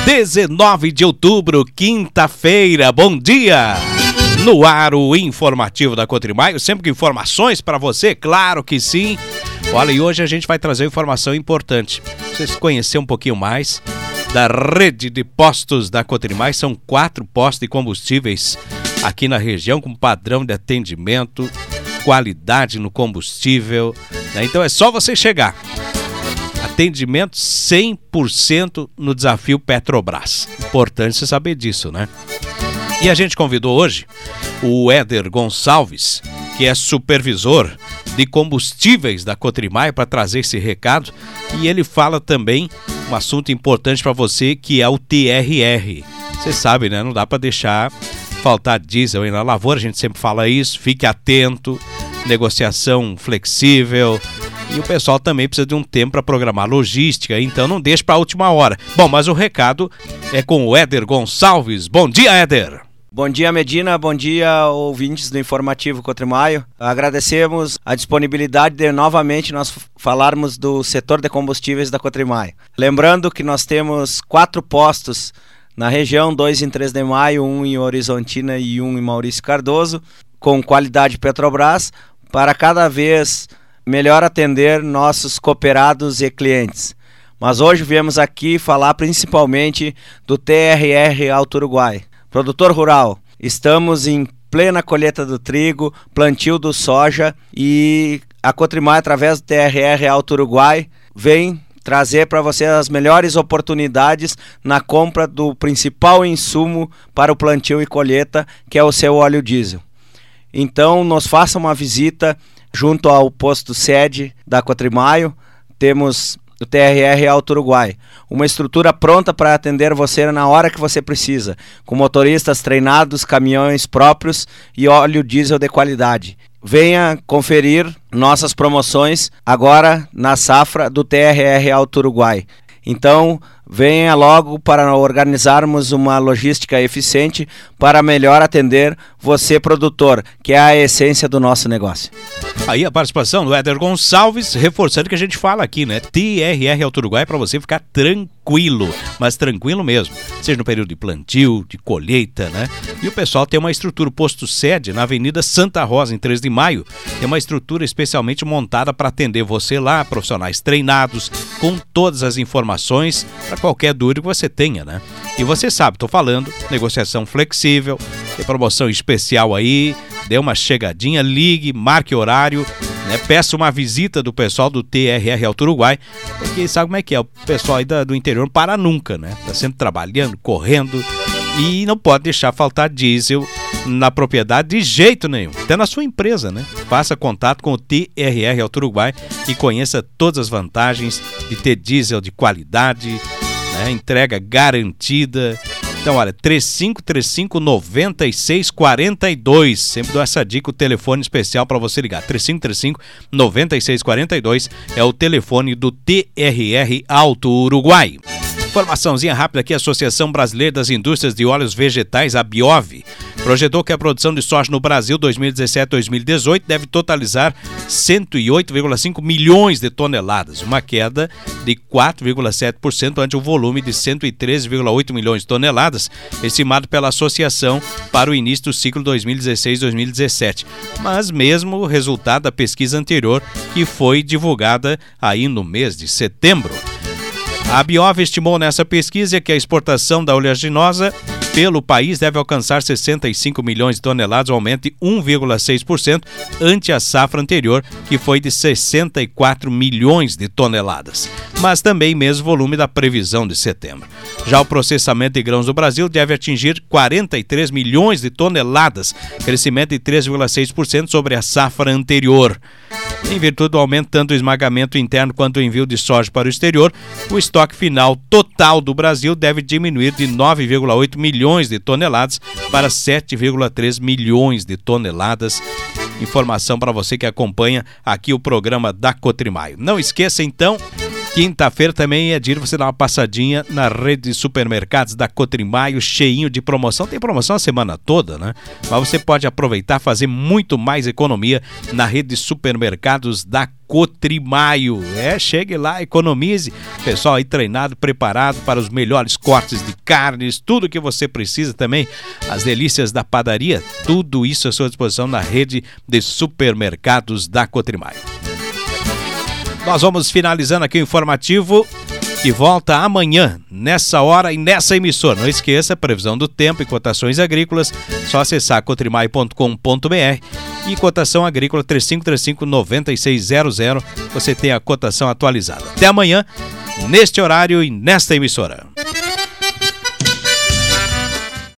19 de outubro, quinta-feira. Bom dia! No ar, o informativo da Cotrimaio, sempre com informações para você, claro que sim. Olha, e hoje a gente vai trazer informação importante. Pra vocês conhecerem um pouquinho mais da rede de postos da Cotrimaio. São 4 postos de combustíveis aqui na região, com padrão de atendimento, qualidade no combustível, né? Então é só você chegar. Atendimento 100% no desafio Petrobras. Importante você saber disso, né? E a gente convidou hoje o Éder Gonçalves, que é supervisor de combustíveis da Cotrimaio, para trazer esse recado. E ele fala também um assunto importante para você, que é o TRR. Você sabe, né? Não dá para deixar faltar diesel aí na lavoura, a gente sempre fala isso. Fique atento, negociação flexível. E o pessoal também precisa de um tempo para programar logística, então não deixe para a última hora. Bom, mas o recado é com o Éder Gonçalves. Bom dia, Éder! Bom dia, Medina. Bom dia, ouvintes do Informativo Cotrimaio. Agradecemos a disponibilidade de novamente nós falarmos do setor de combustíveis da Cotrimaio. Lembrando que nós temos 4 postos na região, 2 em 3 de Maio, 1 em Horizontina e 1 em Maurício Cardoso, com qualidade Petrobras, para cada vez melhor atender nossos cooperados e clientes. Mas hoje viemos aqui falar principalmente do TRR Alto Uruguai. Produtor rural, estamos em plena colheita do trigo, plantio do soja, e a Cotrimaio, através do TRR Alto Uruguai, vem trazer para você as melhores oportunidades na compra do principal insumo para o plantio e colheita, que é o seu óleo diesel. Então, nos faça uma visita junto ao posto sede da Cotrimaio. Temos o TRR Alto Uruguai, uma estrutura pronta para atender você na hora que você precisa, com motoristas treinados, caminhões próprios e óleo diesel de qualidade. Venha conferir nossas promoções agora na safra do TRR Alto Uruguai. Então, venha logo para organizarmos uma logística eficiente para melhor atender você, produtor, que é a essência do nosso negócio. Aí a participação do Éder Gonçalves, reforçando o que a gente fala aqui, né? TRR Alto Uruguai, para você ficar tranquilo, mas tranquilo mesmo, seja no período de plantio, de colheita, né? E o pessoal tem uma estrutura, o posto sede na Avenida Santa Rosa, em 3 de Maio, tem uma estrutura especialmente montada para atender você lá, profissionais treinados, com todas as informações para qualquer dúvida que você tenha, né? E você sabe, estou falando, negociação flexível, tem promoção especial aí, dê uma chegadinha, ligue, marque horário, né? Peça uma visita do pessoal do TRR Alto Uruguai, porque sabe como é que é, o pessoal aí do interior não para nunca, né? Tá sempre trabalhando, correndo, e não pode deixar faltar diesel na propriedade de jeito nenhum, até na sua empresa, né? Faça contato com o TRR Alto Uruguai e conheça todas as vantagens de ter diesel de qualidade, né? Entrega garantida. Então, olha, 3535-9642. Sempre dou essa dica, o telefone especial para você ligar. 3535-9642 é o telefone do TRR Alto Uruguai. Informaçãozinha rápida aqui, a Associação Brasileira das Indústrias de Óleos Vegetais, a BIOV, projetou que a produção de soja no Brasil 2017-2018 deve totalizar 108,5 milhões de toneladas, uma queda de 4,7% ante o volume de 113,8 milhões de toneladas, estimado pela associação para o início do ciclo 2016-2017. Mas mesmo o resultado da pesquisa anterior, que foi divulgada aí no mês de setembro. A BIOV estimou nessa pesquisa que a exportação da oleaginosa pelo país deve alcançar 65 milhões de toneladas, um aumento de 1,6% ante a safra anterior, que foi de 64 milhões de toneladas, mas também mesmo volume da previsão de setembro. Já o processamento de grãos do Brasil deve atingir 43 milhões de toneladas, crescimento de 3,6% sobre a safra anterior. Em virtude do aumento tanto do esmagamento interno quanto do envio de soja para o exterior, o estoque final total do Brasil deve diminuir de 9,8 milhões de toneladas para 7,3 milhões de toneladas. Informação para você que acompanha aqui o programa da Cotrimaio. Não esqueça então Quinta-feira também é dia de você dar uma passadinha na rede de supermercados da Cotrimaio, cheinho de promoção. Tem promoção a semana toda, né? Mas você pode aproveitar, fazer muito mais economia na rede de supermercados da Cotrimaio. Chegue lá, economize. Pessoal aí treinado, preparado para os melhores cortes de carnes, tudo que você precisa também, as delícias da padaria, tudo isso à sua disposição na rede de supermercados da Cotrimaio. Nós vamos finalizando aqui o informativo, que volta amanhã, nessa hora e nessa emissora. Não esqueça, previsão do tempo e cotações agrícolas, só acessar cotrimaio.com.br e cotação agrícola 3535-9600, você tem a cotação atualizada. Até amanhã, neste horário e nesta emissora.